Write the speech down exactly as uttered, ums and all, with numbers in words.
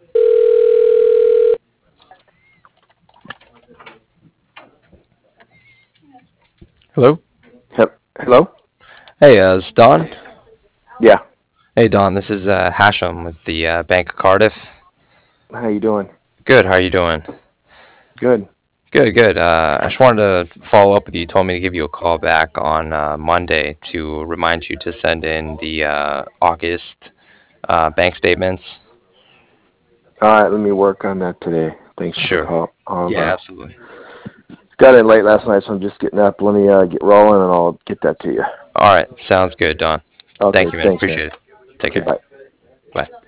Hello? He- Hello? Hey, uh, it's Don. Yeah. Hey, Don, this is uh, Hashem with the uh, Bank of Cardiff. How you doing? Good, how are you doing? Good. Good, good. Uh, I just wanted to follow up with you. You told me to give you a call back on uh, Monday to remind you to send in the uh, August uh, bank statements. All right, let me work on that today. Thanks for the Sure. call. Um, Yeah, uh, absolutely. got in late last night, so I'm just getting up. Let me uh, get rolling, and I'll get that to you. All right, sounds good, Don. Okay, Thank you, man. thanks, man. Appreciate it. Take Okay, care. bye. Bye.